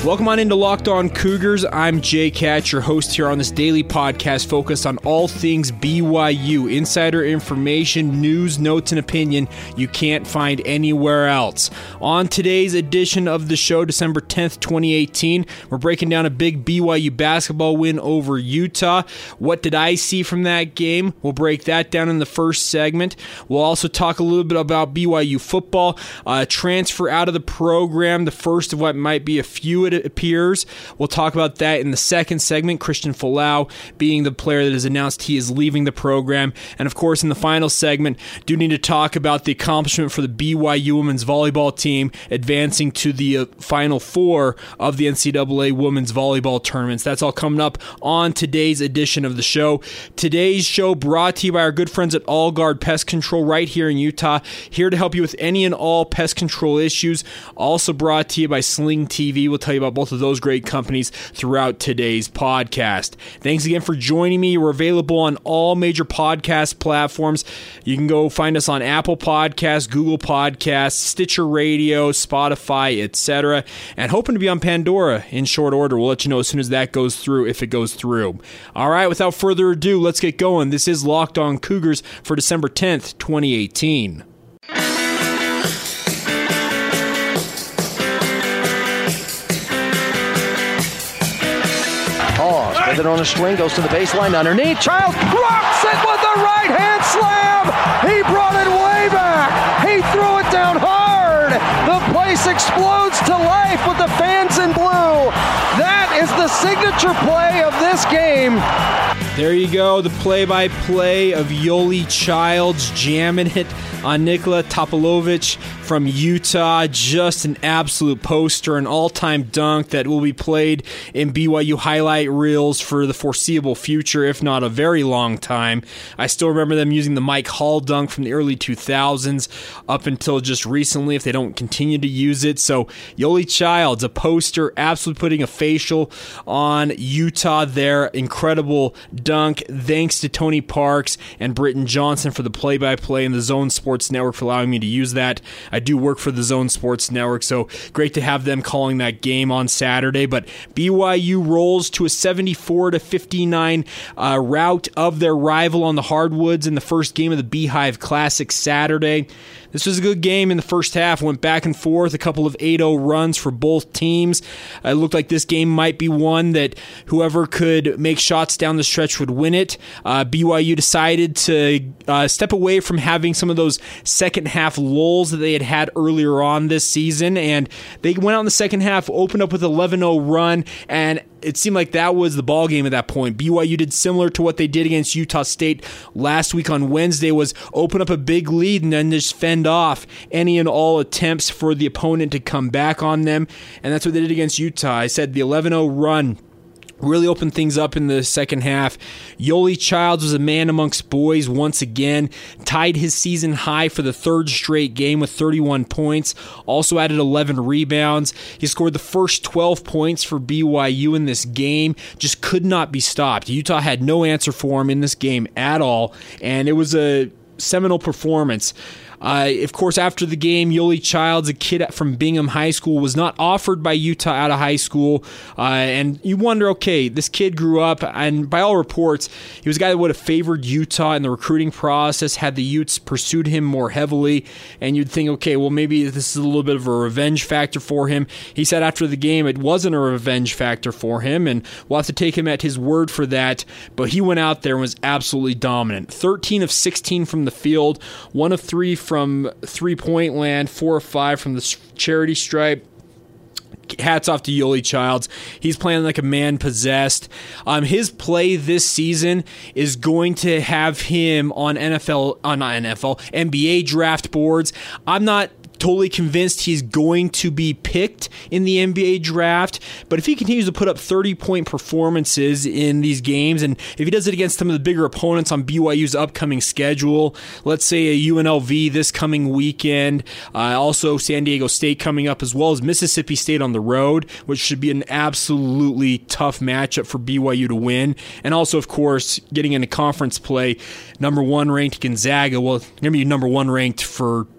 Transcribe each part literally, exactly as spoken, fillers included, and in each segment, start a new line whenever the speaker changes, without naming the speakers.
Welcome on into Locked On Cougars. I'm Jay Katz, your host here on this daily podcast focused on all things B Y U. Insider information, news, notes, and opinion you can't find anywhere else. On today's edition of the show, December tenth, twenty eighteen, we're breaking down a big B Y U basketball win over Utah. What did I see from that game? We'll break that down in the first segment. We'll also talk a little bit about B Y U football, uh, transfer out of the program, the first of what might be a few, it appears. We'll talk about that in the second segment. Christian Folau being the player that has announced he is leaving the program. And of course, in the final segment, do need to talk about the accomplishment for the B Y U women's volleyball team advancing to the uh, Final Four of the N C double A women's volleyball tournaments. That's all coming up on today's edition of the show. Today's show brought to you by our good friends at All Guard Pest Control right here in Utah, here to help you with any and all pest control issues. Also brought to you by Sling T V. We'll tell you about both of those great companies throughout today's podcast. Thanks again for joining me. We're available on all major podcast platforms. You can go find us on Apple Podcasts, Google Podcasts, Stitcher Radio, Spotify, et cetera. And hoping to be on Pandora in short order. We'll let you know as soon as that goes through, if it goes through. All right, without further ado, let's get going. This is Locked On Cougars for December tenth, twenty eighteen.
Pause, with it on a string, goes to the baseline underneath. Child rocks it with the right hand slam. He brought it way back. He threw it down hard. The place explodes to life with the fans in blue. That is the signature play of this game.
There you go, the play-by-play of Yoeli Childs jamming it on Nikola Topalovic from Utah. Just an absolute poster, an all-time dunk that will be played in B Y U highlight reels for the foreseeable future, if not a very long time. I still remember them using the Mike Hall dunk from the early two thousands up until just recently, if they don't continue to use it. So Yoeli Childs, a poster, absolutely putting a facial on Utah there. Incredible dunk. Thanks to Tony Parks and Britton Johnson for the play-by-play and the Zone Sports Network for allowing me to use that. I do work for the Zone Sports Network, so great to have them calling that game on Saturday. But B Y U rolls to a seventy-four to fifty-nine uh, rout of their rival on the hardwoods in the first game of the Beehive Classic Saturday. This was a good game in the first half. Went back and forth, a couple of eight oh runs for both teams. It looked like this game might be one that whoever could make shots down the stretch would win it. Uh, B Y U decided to uh, step away from having some of those second half lulls that they had had earlier on this season, and they went out in the second half, opened up with an eleven oh run, and it seemed like that was the ball game at that point. B Y U did similar to what they did against Utah State last week on Wednesday, was open up a big lead and then just fend off any and all attempts for the opponent to come back on them, and that's what they did against Utah. I said the eleven oh run really opened things up in the second half. Yoeli Childs was a man amongst boys once again, tied his season high for the third straight game with thirty-one points, also added eleven rebounds. He scored the first twelve points for B Y U in this game, just could not be stopped. Utah had no answer for him in this game at all, and it was a seminal performance. Uh, of course, after the game, Yoeli Childs, a kid from Bingham High School, was not offered by Utah out of high school. Uh, and you wonder, okay, this kid grew up, and by all reports, he was a guy that would have favored Utah in the recruiting process had the Utes pursued him more heavily. And you'd think, okay, well, maybe this is a little bit of a revenge factor for him. He said after the game it wasn't a revenge factor for him, and we'll have to take him at his word for that. But he went out there and was absolutely dominant. thirteen of sixteen from the field, one of three from from three-point land, four or five from the charity stripe. Hats off to Yoeli Childs. He's playing like a man possessed. Um, his play this season is going to have him on N F L, uh, not N F L, N B A draft boards. I'm not totally convinced he's going to be picked in the N B A draft, but if he continues to put up thirty-point performances in these games, and if he does it against some of the bigger opponents on B Y U's upcoming schedule, let's say a U N L V this coming weekend, uh, also San Diego State coming up, as well as Mississippi State on the road, which should be an absolutely tough matchup for B Y U to win, and also, of course, getting into conference play, number one ranked Gonzaga, well, going to be number one ranked for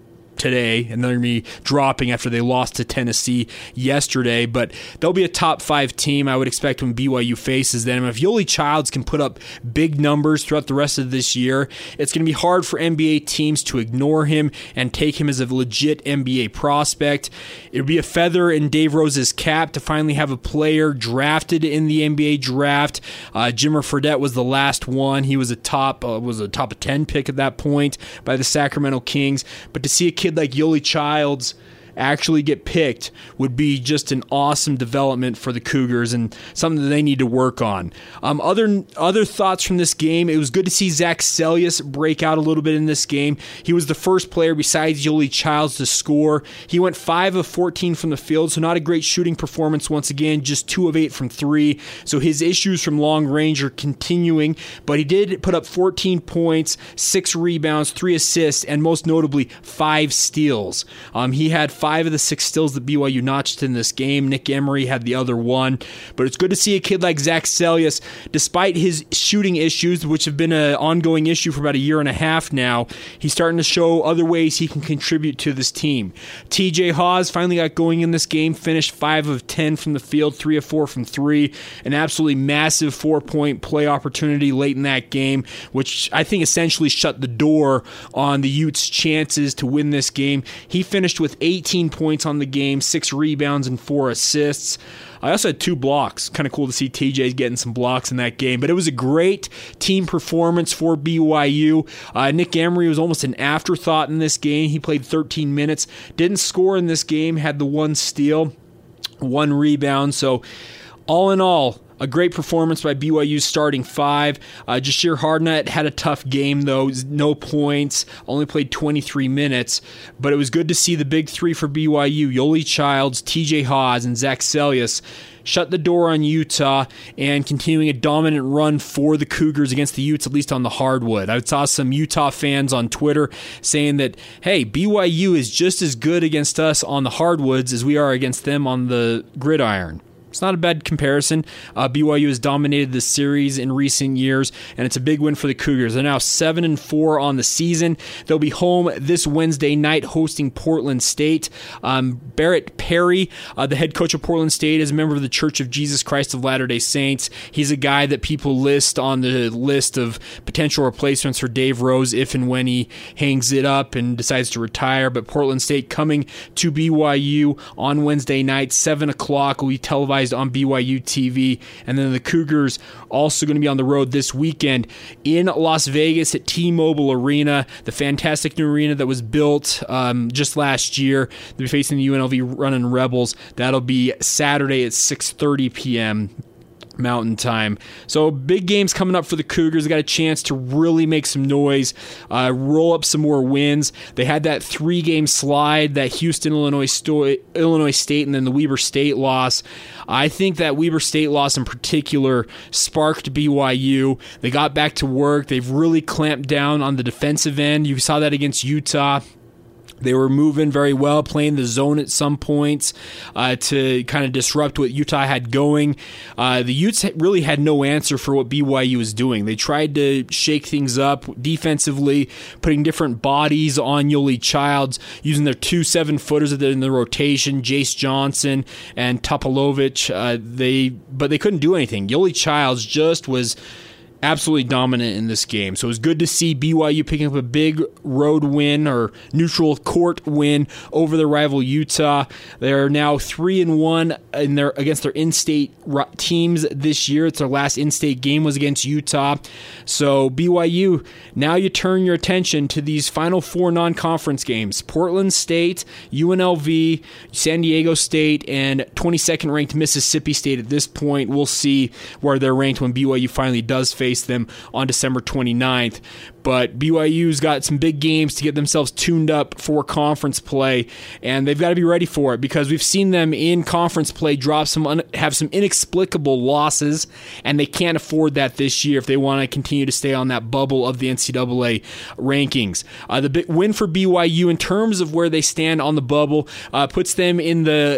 today, and they're going to be dropping after they lost to Tennessee yesterday. But they'll be a top five team, I would expect, when B Y U faces them. If Yoeli Childs can put up big numbers throughout the rest of this year, it's going to be hard for N B A teams to ignore him and take him as a legit N B A prospect. It would be a feather in Dave Rose's cap to finally have a player drafted in the N B A draft. Uh, Jimmer Fredette was the last one. He was a top uh, was a top ten pick at that point by the Sacramento Kings. But to see a kid like Yoeli Childs actually get picked would be just an awesome development for the Cougars and something that they need to work on. Um, other other thoughts from this game, it was good to see Zach Seljaas break out a little bit in this game. He was the first player besides Yoeli Childs to score. He went five of fourteen from the field, so not a great shooting performance once again, just two of eight from three. So his issues from long range are continuing, but he did put up fourteen points, six rebounds, three assists, and most notably, five steals. Um, he had five of the six steals that B Y U notched in this game. Nick Emery had the other one. But it's good to see a kid like Zach Seljaas, despite his shooting issues, which have been an ongoing issue for about a year and a half now, he's starting to show other ways he can contribute to this team. T J Haws finally got going in this game, finished five of ten from the field, three of four from three. An absolutely massive four-point play opportunity late in that game, which I think essentially shut the door on the Utes' chances to win this game. He finished with eighteen points on the game, six rebounds and four assists. I also had two blocks. Kind of cool to see T J getting some blocks in that game. But it was a great team performance for B Y U. Uh, Nick Emery was almost an afterthought in this game. He played thirteen minutes. Didn't score in this game. Had the one steal, one rebound. So all in all, a great performance by B Y U's starting five. Uh, Jashir Hardnett had a tough game, though. No points. Only played twenty-three minutes. But it was good to see the big three for B Y U, Yoeli Childs, T J Haws, and Zach Seljaas, shut the door on Utah and continuing a dominant run for the Cougars against the Utes, at least on the hardwood. I saw some Utah fans on Twitter saying that, hey, B Y U is just as good against us on the hardwoods as we are against them on the gridiron. It's not a bad comparison. Uh, B Y U has dominated the series in recent years, and it's a big win for the Cougars. They're now seven and four on the season. They'll be home this Wednesday night hosting Portland State. Um, Barrett Perry, uh, the head coach of Portland State, is a member of the Church of Jesus Christ of Latter-day Saints. He's a guy that people list on the list of potential replacements for Dave Rose if and when he hangs it up and decides to retire. But Portland State coming to B Y U on Wednesday night, seven o'clock, will be televised on B Y U T V. And then the Cougars also going to be on the road this weekend in Las Vegas at T-Mobile Arena, the fantastic new arena that was built um, just last year. They'll be facing the U N L V Runnin' Rebels. That'll be Saturday at six thirty p.m. Mountain Time. So big games coming up for the Cougars. They got a chance to really make some noise, uh, roll up some more wins. They had that three-game slide, that Houston, Illinois, Sto- Illinois State, and then the Weber State loss. I think that Weber State loss in particular sparked B Y U. They got back to work. They've really clamped down on the defensive end. You saw that against Utah. They were moving very well, playing the zone at some points uh, to kind of disrupt what Utah had going. Uh, the Utes really had no answer for what B Y U was doing. They tried to shake things up defensively, putting different bodies on Yoeli Childs, using their two seven-footers in the rotation, Jace Johnson and Topalovic. Uh, they, but they couldn't do anything. Yoeli Childs just was absolutely dominant in this game. So it was good to see B Y U picking up a big road win or neutral court win over their rival Utah. They're now three and one in their against their in-state teams this year. It's their last in-state game was against Utah. So B Y U, now you turn your attention to these final four non-conference games: Portland State, U N L V, San Diego State, and twenty-second ranked Mississippi State. At this point, we'll see where they're ranked when B Y U finally does face them on December twenty-ninth. But B Y U's got some big games to get themselves tuned up for conference play, and they've got to be ready for it because we've seen them in conference play drop some un- have some inexplicable losses, and they can't afford that this year if they want to continue to stay on that bubble of the N C double A rankings. Uh, the big win for B Y U in terms of where they stand on the bubble uh, puts them in the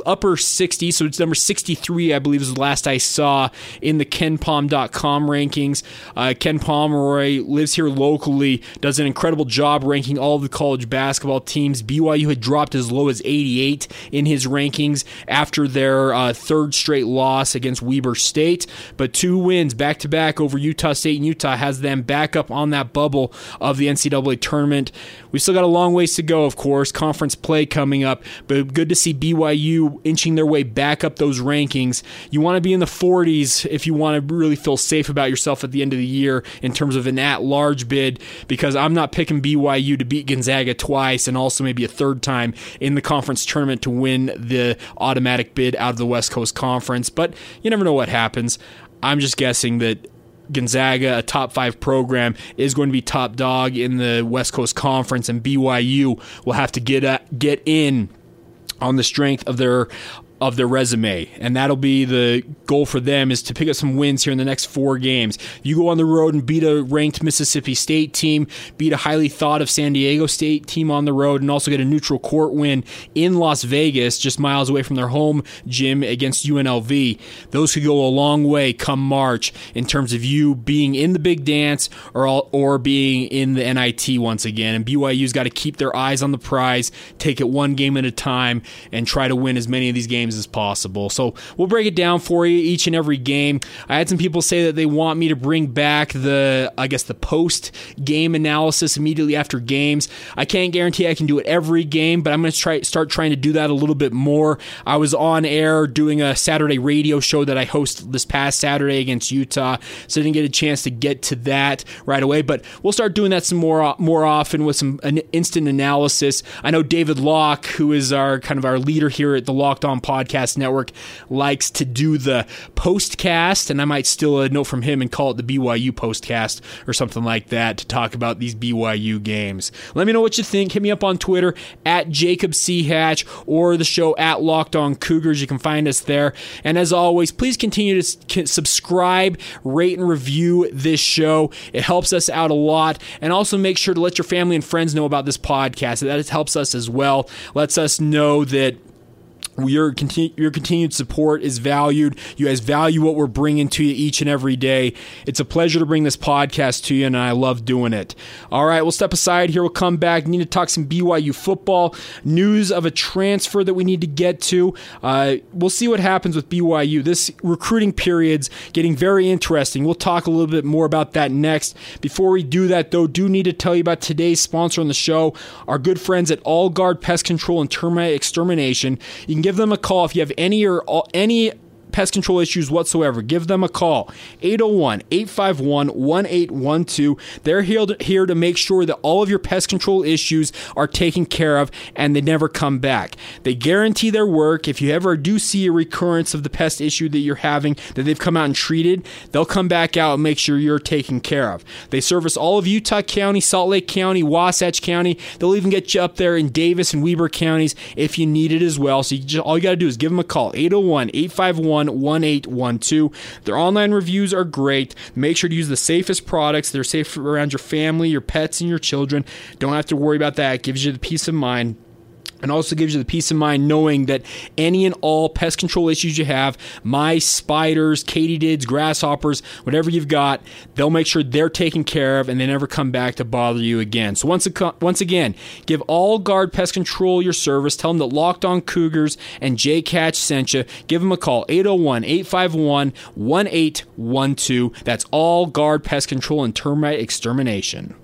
upper sixties, so it's number sixty-three, I believe, is the last I saw in the Ken Pom dot com rankings. Uh, Ken Pomeroy lives here locally, does an incredible job ranking all of the college basketball teams. B Y U had dropped as low as eighty-eight in his rankings after their uh, third straight loss against Weber State, but two wins back-to-back over Utah State and Utah has them back up on that bubble of the N C double A tournament. We still got a long ways to go, of course, conference play coming up, but good to see B Y U inching their way back up those rankings. You want to be in the forties if you want to really feel safe about yourself at the end of the year in terms of an at-large bid, because I'm not picking B Y U to beat Gonzaga twice and also maybe a third time in the conference tournament to win the automatic bid out of the West Coast Conference, but you never know what happens. I'm just guessing that Gonzaga, a top five program, is going to be top dog in the West Coast Conference, and B Y U will have to get uh, get in on the strength of their of their resume, and that'll be the goal for them, is to pick up some wins here in the next four games. You go on the road and beat a ranked Mississippi State team, beat a highly thought of San Diego State team on the road, and also get a neutral court win in Las Vegas, just miles away from their home gym against U N L V. Those could go a long way come March in terms of you being in the big dance or all, or being in the N I T once again. And B Y U's got to keep their eyes on the prize, take it one game at a time, and try to win as many of these games as possible. So we'll break it down for you each and every game. I had some people say that they want me to bring back the, I guess, the post-game analysis immediately after games. I can't guarantee I can do it every game, but I'm going to try start trying to do that a little bit more. I was on air doing a Saturday radio show that I hosted this past Saturday against Utah, so I didn't get a chance to get to that right away, but we'll start doing that some more more often with some an instant analysis. I know David Locke, who is our kind of our leader here at the Locked On Podcast Network, likes to do the postcast, and I might steal a note from him and call it the B Y U postcast or something like that to talk about these B Y U games. Let me know what you think. Hit me up on Twitter at Jacob C. Hatch or the show at Locked On Cougars. You can find us there. And as always, please continue to subscribe, rate, and review this show. It helps us out a lot. And also make sure to let your family and friends know about this podcast. That helps us as well. Lets us know that Your, continu- your continued support is valued. You guys value what we're bringing to you each and every day. It's a pleasure to bring this podcast to you, and I love doing it. All right, we'll step aside here. We'll come back. Need to talk some B Y U football. News of a transfer that we need to get to. Uh, we'll see what happens with B Y U. This recruiting period's getting very interesting. We'll talk a little bit more about that next. Before we do that, though, do need to tell you about today's sponsor on the show, our good friends at All Guard Pest Control and Termite Extermination. You can give them a call if you have any or all, any pest control issues whatsoever. Give them a call, eight oh one, eight five one, one eight one two. They're here to, here to make sure that all of your pest control issues are taken care of and they never come back. They guarantee their work. If you ever do see a recurrence of the pest issue that you're having that they've come out and treated, they'll come back out and make sure you're taken care of. They service all of Utah County, Salt Lake County, Wasatch County. They'll even get you up there in Davis and Weber counties if you need it as well. So you just, all you got to do is give them a call, eight oh one, eight five one, one eight one two. Their online reviews are great. Make sure to use the safest products. They're safe around your family, your pets, and your children. Don't have to worry about that. It gives you the peace of mind. And also gives you the peace of mind knowing that any and all pest control issues you have, mice, spiders, katydids, grasshoppers, whatever you've got, they'll make sure they're taken care of and they never come back to bother you again. So once, once again, give All Guard Pest Control your service. Tell them that Locked On Cougars and Jay Catch sent you. Give them a call, eight oh one, eight five one, one eight one two. That's All Guard Pest Control and Termite Extermination.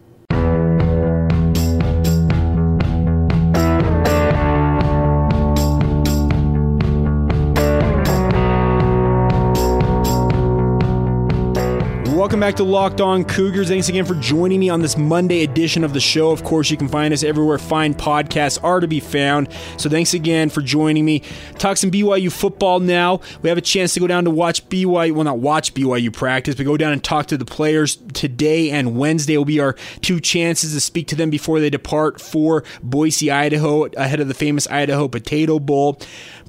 Welcome back to Locked On Cougars. Thanks again for joining me on this Monday edition of the show. Of course, you can find us everywhere fine podcasts are to be found. So thanks again for joining me. Talk some B Y U football now. We have a chance to go down to watch B Y U, well, not watch B Y U practice, but go down and talk to the players. Today and Wednesday will be our two chances to speak to them before they depart for Boise, Idaho, ahead of the famous Idaho Potato Bowl.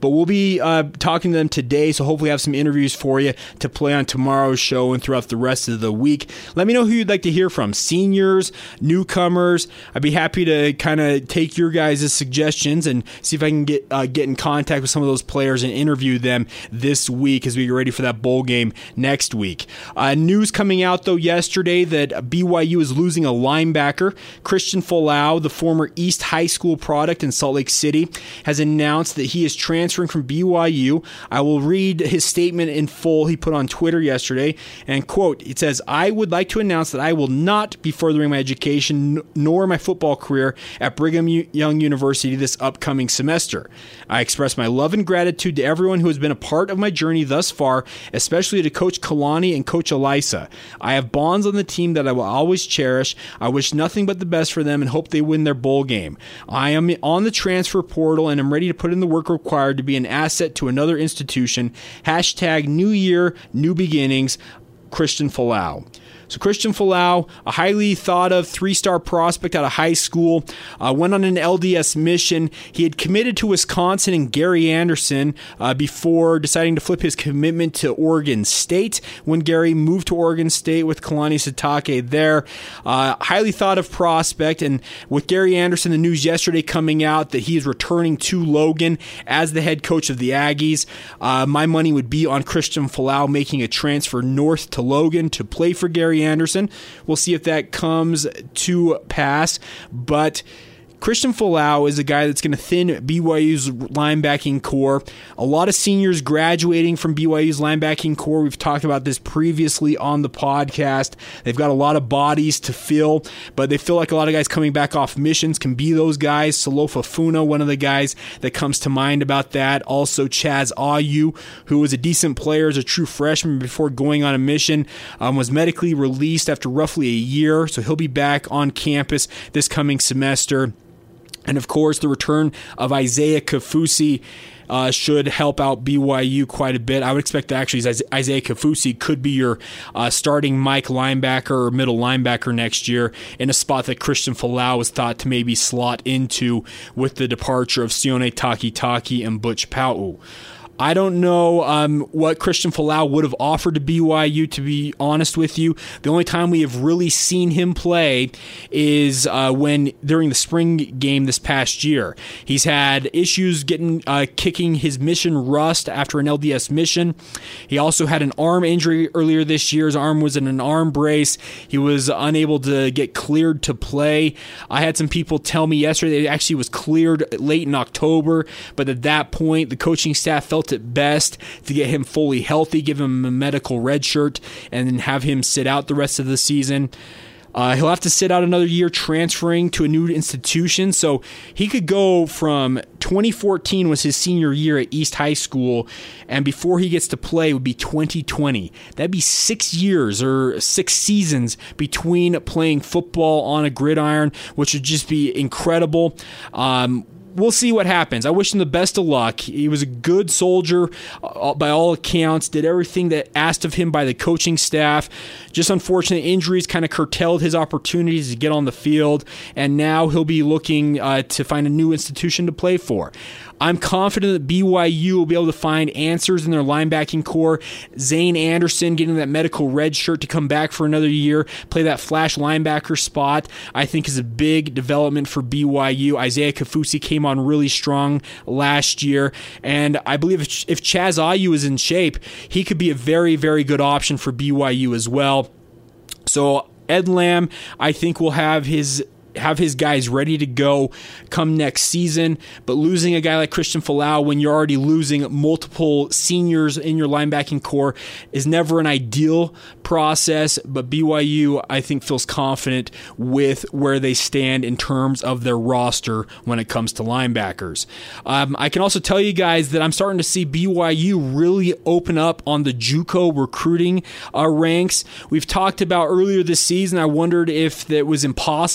But we'll be uh, talking to them today, so hopefully have some interviews for you to play on tomorrow's show and throughout the rest of the week. Let me know who you'd like to hear from. Seniors, newcomers. I'd be happy to kind of take your guys' suggestions and see if I can get uh, get in contact with some of those players and interview them this week as we get ready for that bowl game next week. Uh, news coming out, though, yesterday that B Y U is losing a linebacker. Christian Folau, the former East High School product in Salt Lake City, has announced that he is transferring from B Y U. I will read his statement in full he put on Twitter yesterday, and quote, it says, "I would like to announce that I will not be furthering my education nor my football career at Brigham Young University this upcoming semester. I express my love and gratitude to everyone who has been a part of my journey thus far, especially to Coach Kalani and Coach Elisa. I have bonds on the team that I will always cherish. I wish nothing but the best for them and hope they win their bowl game. I am on the transfer portal and am ready to put in the work required to be an asset to another institution. Hashtag New Year, New Beginnings, Christian Folau." So Christian Folau, a highly thought of three-star prospect out of high school, uh, went on an L D S mission. He had committed to Wisconsin and Gary Anderson uh, before deciding to flip his commitment to Oregon State when Gary moved to Oregon State with Kalani Sitake there. Uh, highly thought of prospect, and with Gary Anderson, the news yesterday coming out that he is returning to Logan as the head coach of the Aggies. Uh, my money would be on Christian Folau making a transfer north to Logan to play for Gary Anderson. We'll see if that comes to pass, but Christian Folau is a guy that's going to thin B Y U's linebacking core. A lot of seniors graduating from B Y U's linebacking core. We've talked about this previously on the podcast. They've got a lot of bodies to fill, but they feel like a lot of guys coming back off missions can be those guys. Salofa Funa, one of the guys that comes to mind about that. Also Chaz Ayu, who was a decent player as a true freshman before going on a mission, um, was medically released after roughly a year, so he'll be back on campus this coming semester. And, of course, the return of Isaiah Kafusi uh, should help out B Y U quite a bit. I would expect that actually Isaiah Kafusi could be your uh, starting Mike linebacker or middle linebacker next year in a spot that Christian Folau was thought to maybe slot into with the departure of Sione Takitaki and Butch Pau'u. I don't know um, what Christian Folau would have offered to B Y U, to be honest with you. The only time we have really seen him play is uh, when during the spring game this past year. He's had issues getting uh, kicking his mission rust after an L D S mission. He also had an arm injury earlier this year. His arm was in an arm brace. He was unable to get cleared to play. I had some people tell me yesterday that he actually was cleared late in October, but at that point, the coaching staff felt it best to get him fully healthy, give him a medical red shirt, and then have him sit out the rest of the season. Uh, he'll have to sit out another year transferring to a new institution, so he could go from twenty fourteen was his senior year at East High School, and before he gets to play would be twenty twenty. That'd be six years or six seasons between playing football on a gridiron, which would just be incredible. Um, We'll see what happens. I wish him the best of luck. He was a good soldier uh, by all accounts, did everything that asked of him by the coaching staff. Just unfortunate injuries kind of curtailed his opportunities to get on the field, and now he'll be looking uh, to find a new institution to play for. I'm confident that B Y U will be able to find answers in their linebacking core. Zane Anderson getting that medical red shirt to come back for another year, play that flash linebacker spot, I think is a big development for B Y U. Isaiah Kafusi came on really strong last year, and I believe if, if Chaz Ayu is in shape, he could be a very, very good option for B Y U as well. So Ed Lamb, I think, will have his have his guys ready to go come next season, but losing a guy like Christian Folau when you're already losing multiple seniors in your linebacking core is never an ideal process, but B Y U, I think, feels confident with where they stand in terms of their roster when it comes to linebackers. Um, I can also tell you guys that I'm starting to see B Y U really open up on the JUCO recruiting uh, ranks. We've talked about earlier this season, I wondered if it was impossible for B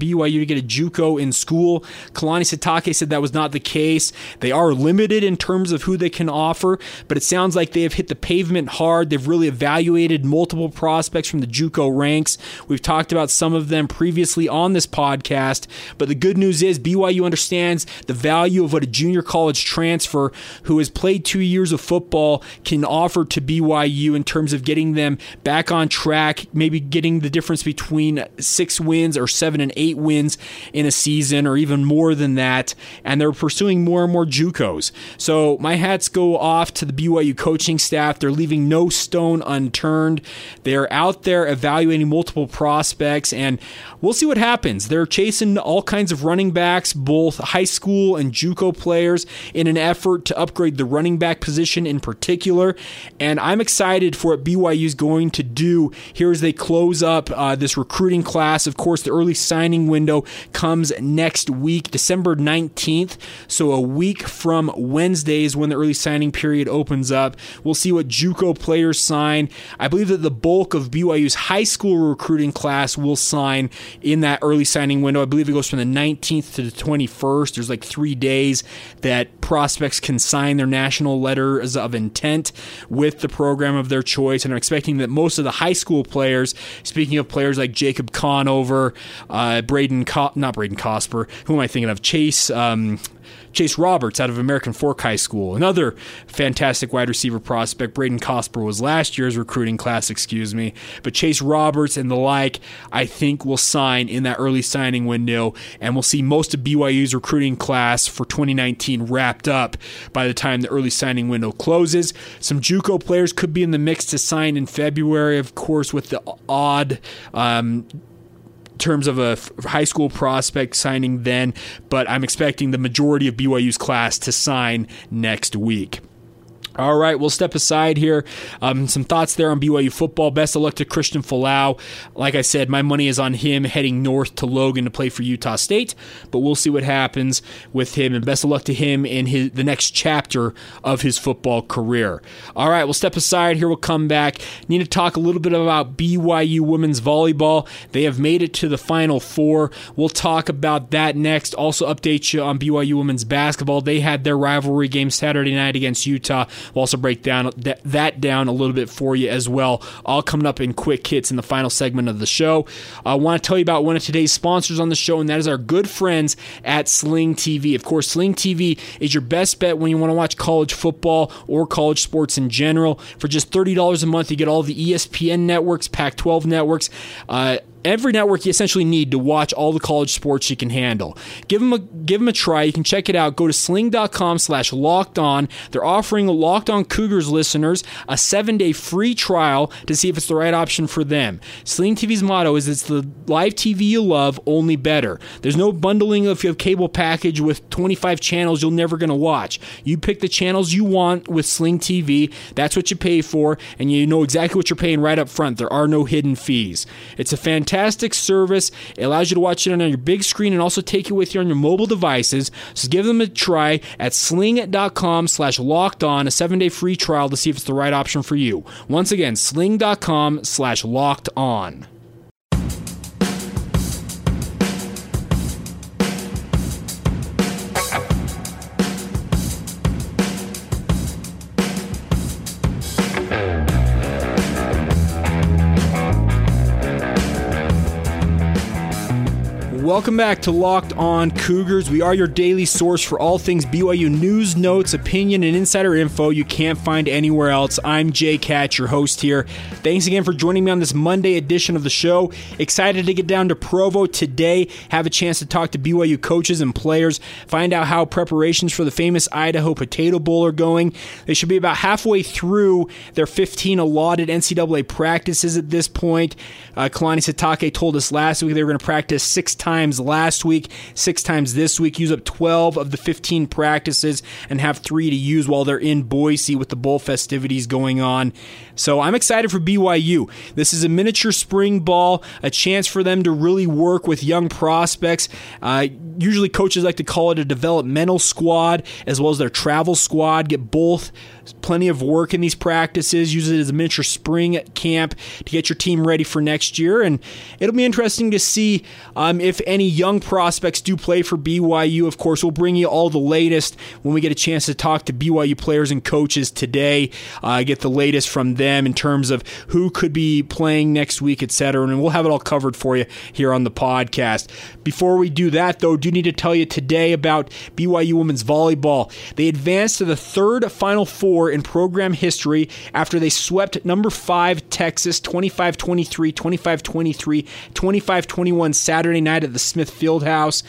B Y U to get a JUCO in school. Kalani Sitake said that was not the case. They are limited in terms of who they can offer, but it sounds like they have hit the pavement hard. They've really evaluated multiple prospects from the JUCO ranks. We've talked about some of them previously on this podcast, but the good news is B Y U understands the value of what a junior college transfer who has played two years of football can offer to B Y U in terms of getting them back on track, maybe getting the difference between six wins or seven and eight wins in a season, or even more than that, and they're pursuing more and more JUCOs. So my hats go off to the B Y U coaching staff. They're leaving no stone unturned. They're out there evaluating multiple prospects, and we'll see what happens. They're chasing all kinds of running backs, both high school and JUCO players, in an effort to upgrade the running back position in particular, and I'm excited for what B Y U is going to do here as they close up uh, this recruiting class. Of course, the early signing window comes next week, December nineteenth, so a week from Wednesday is when the early signing period opens up. We'll see what JUCO players sign. I believe that the bulk of B Y U's high school recruiting class will sign in that early signing window. I believe it goes from the nineteenth to the twenty-first. There's like three days that prospects can sign their national letters of intent with the program of their choice, and I'm expecting that most of the high school players, speaking of players like Jacob Conover, uh, Braden, Co- not Braden Cosper, who am I thinking of? Chase, um, Chase Roberts out of American Fork High School, another fantastic wide receiver prospect. Braden Cosper was last year's recruiting class, excuse me. But Chase Roberts and the like, I think, will sign in that early signing window, and we'll see most of B Y U's recruiting class for twenty nineteen wrapped up by the time the early signing window closes. Some JUCO players could be in the mix to sign in February, of course, with the odd um terms of a high school prospect signing then, but I'm expecting the majority of B Y U's class to sign next week. All right, we'll step aside here. Um, some thoughts there on B Y U football. Best of luck to Christian Folau. Like I said, my money is on him heading north to Logan to play for Utah State, but we'll see what happens with him, and best of luck to him in his the next chapter of his football career. All right, we'll step aside here. We'll come back. Need to talk a little bit about B Y U women's volleyball. They have made it to the Final Four. We'll talk about that next. Also update you on B Y U women's basketball. They had their rivalry game Saturday night against Utah. We'll also break down that, that down a little bit for you as well, all coming up in quick hits in the final segment of the show. I want to tell you about one of today's sponsors on the show, and that is our good friends at Sling T V. Of course, Sling T V is your best bet when you want to watch college football or college sports in general. For just thirty dollars a month, you get all the E S P N networks, Pac twelve networks, uh, every network you essentially need to watch all the college sports you can handle. Give them a give them a try. You can check it out. Go to sling.com slash locked on. They're offering the Locked On Cougars listeners a seven-day free trial to see if it's the right option for them. Sling T V's motto is it's the live T V you love, only better. There's no bundling if you have cable package with twenty-five channels you're never going to watch. You pick the channels you want with Sling T V. That's what you pay for, and you know exactly what you're paying right up front. There are no hidden fees. It's a fantastic Fantastic service. It allows you to watch it on your big screen and also take it with you on your mobile devices. So give them a try at sling.com slash locked on, a seven-day free trial to see if it's the right option for you. Once again, sling.com slash locked on. Welcome back to Locked On Cougars. We are your daily source for all things B Y U news, notes, opinion, and insider info you can't find anywhere else. I'm Jay Katz, your host here. Thanks again for joining me on this Monday edition of the show. Excited to get down to Provo today, have a chance to talk to B Y U coaches and players, find out how preparations for the famous Idaho Potato Bowl are going. They should be about halfway through their fifteen allotted N C double A practices at this point. Uh, Kalani Sitake told us last week they were going to practice six times last week, six times this week, use up twelve of the fifteen practices and have three to use while they're in Boise with the bowl festivities going on. So I'm excited for B Y U. This is a miniature spring ball, a chance for them to really work with young prospects. Uh, usually coaches like to call it a developmental squad as well as their travel squad. Get both plenty of work in these practices. Use it as a miniature spring camp to get your team ready for next year. And it'll be interesting to see um, if any young prospects do play for B Y U, of course, we'll bring you all the latest when we get a chance to talk to B Y U players and coaches today, uh, get the latest from them in terms of who could be playing next week, et cetera, and we'll have it all covered for you here on the podcast. Before we do that, though, I do need to tell you today about B Y U women's volleyball. They advanced to the third Final Four in program history after they swept number five Texas twenty-five twenty-three, twenty-five twenty-three, twenty-five twenty-one Saturday night at the Smith Fieldhouse.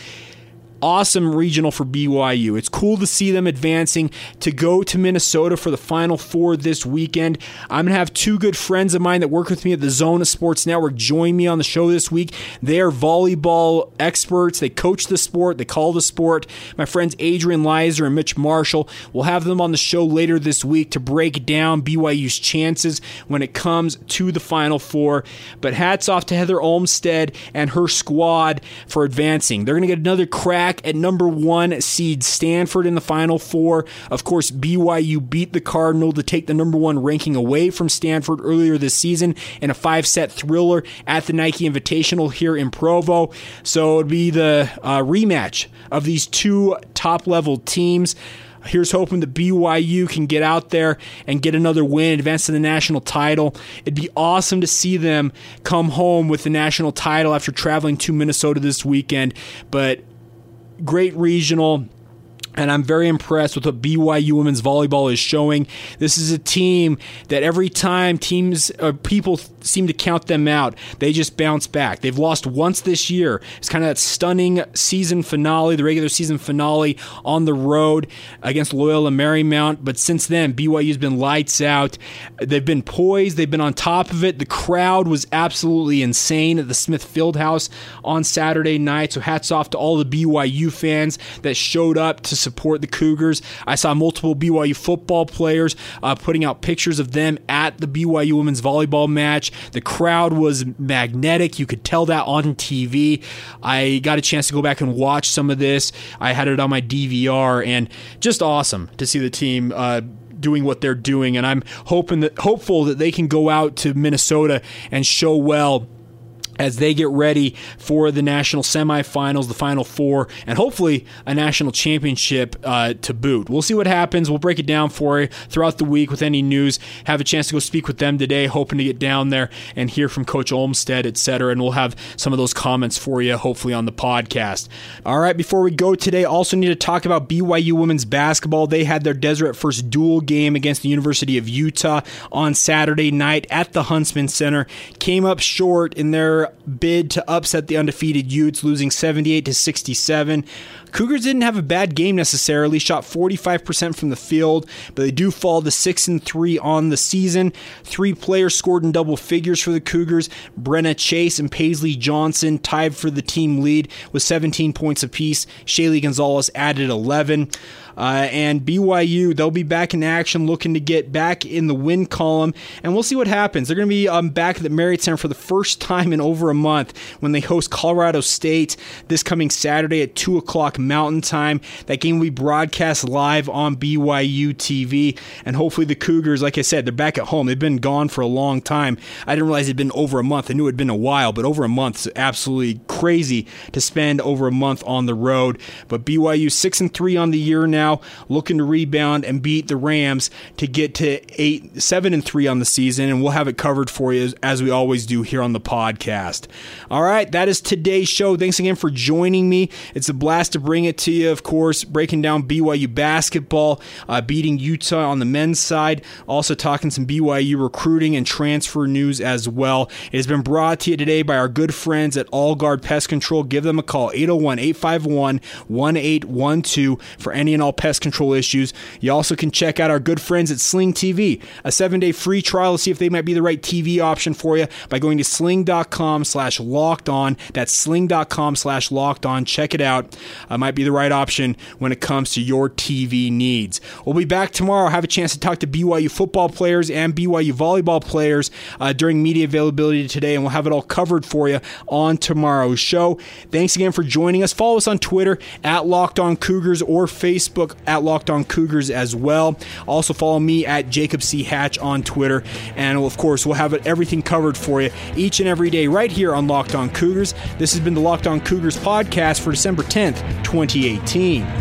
Awesome regional for B Y U. It's cool to see them advancing to go to Minnesota for the Final Four this weekend. I'm going to have two good friends of mine that work with me at the Zona Sports Network join me on the show this week. They are volleyball experts. They coach the sport. They call the sport. My friends Adrian Leiser and Mitch Marshall. We'll have them on the show later this week to break down B Y U's chances when it comes to the Final Four. But hats off to Heather Olmstead and her squad for advancing. They're going to get another crack at number one seed Stanford in the Final Four. Of course, B Y U beat the Cardinal to take the number one ranking away from Stanford earlier this season in a five-set thriller at the Nike Invitational here in Provo. So it'd be the uh, rematch of these two top-level teams. Here's hoping that B Y U can get out there and get another win, advance to the national title. It'd be awesome to see them come home with the national title after traveling to Minnesota this weekend. But great regional, and I'm very impressed with what B Y U women's volleyball is showing. This is a team that every time teams or people seem to count them out, they just bounce back. They've lost once this year. It's kind of that stunning season finale, the regular season finale on the road against Loyola Marymount. But since then, B Y U's been lights out. They've been poised. They've been on top of it. The crowd was absolutely insane at the Smith Fieldhouse on Saturday night. So hats off to all the B Y U fans that showed up to support the Cougars. I saw multiple B Y U football players uh, putting out pictures of them at the B Y U women's volleyball match. The crowd was magnetic. You could tell that on T V. I got a chance to go back and watch some of this. I had it on my D V R, and just awesome to see the team uh, doing what they're doing. And I'm hoping that, hopeful that they can go out to Minnesota and show well as they get ready for the national semifinals, the Final Four, and hopefully a national championship uh, to boot. We'll see what happens. We'll break it down for you throughout the week with any news. Have a chance to go speak with them today, hoping to get down there and hear from Coach Olmstead, et cetera, and we'll have some of those comments for you, hopefully, on the podcast. All right, before we go today, also need to talk about B Y U women's basketball. They had their Deseret First dual game against the University of Utah on Saturday night at the Huntsman Center. Came up short in their bid to upset the undefeated Utes, losing seventy-eight to sixty-seven. Cougars didn't have a bad game necessarily, shot forty-five percent from the field, but they do fall to six and three on the season. Three players scored in double figures for the Cougars. Brenna Chase and Paisley Johnson tied for the team lead with seventeen points apiece. Shaylee Gonzalez added eleven. Uh, and B Y U, they'll be back in action looking to get back in the win column, and we'll see what happens. They're going to be um, back at the Marriott Center for the first time in over a month when they host Colorado State this coming Saturday at two o'clock Mountain Time. That game will be broadcast live on B Y U T V, and hopefully the Cougars, like I said, they're back at home. They've been gone for a long time. I didn't realize it had been over a month. I knew it had been a while, but over a month is absolutely crazy to spend over a month on the road. But B Y U six and three on the year now, looking to rebound and beat the Rams to get to eight, seven and three on the season, and we'll have it covered for you as, as we always do here on the podcast. All right, that is today's show. Thanks again for joining me. It's a blast to bring it to you, of course, breaking down B Y U basketball, uh, beating Utah on the men's side, also talking some B Y U recruiting and transfer news as well. It has been brought to you today by our good friends at All Guard Pest Control. Give them a call, eight oh one, eight five one, one eight one two for any and all pest control issues. You also can check out our good friends at Sling T V, a seven-day free trial to see if they might be the right T V option for you by going to sling.com slash locked on. That's sling.com slash locked on. Check it out. Uh, might be the right option when it comes to your T V needs. We'll be back tomorrow. Have a chance to talk to B Y U football players and B Y U volleyball players uh, during media availability today, and we'll have it all covered for you on tomorrow's show. Thanks again for joining us. Follow us on Twitter at Locked On Cougars or Facebook at Locked On Cougars as well. Also follow me at Jacob C. Hatch on Twitter, and of course we'll have it, everything covered for you each and every day right right here on Locked On Cougars. This has been the Locked On Cougars podcast for December tenth, twenty eighteen.